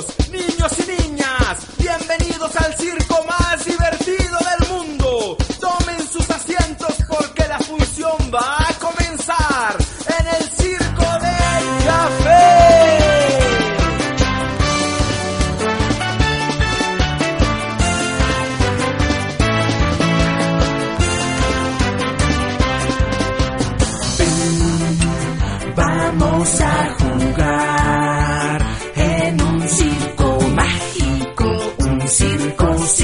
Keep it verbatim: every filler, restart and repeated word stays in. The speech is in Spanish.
caballeros, niños y niñas, bienvenidos al circo más divertido del mundo. Tomen sus asientos porque la función va a comenzar en el Circo del Café. Vamos a jugar.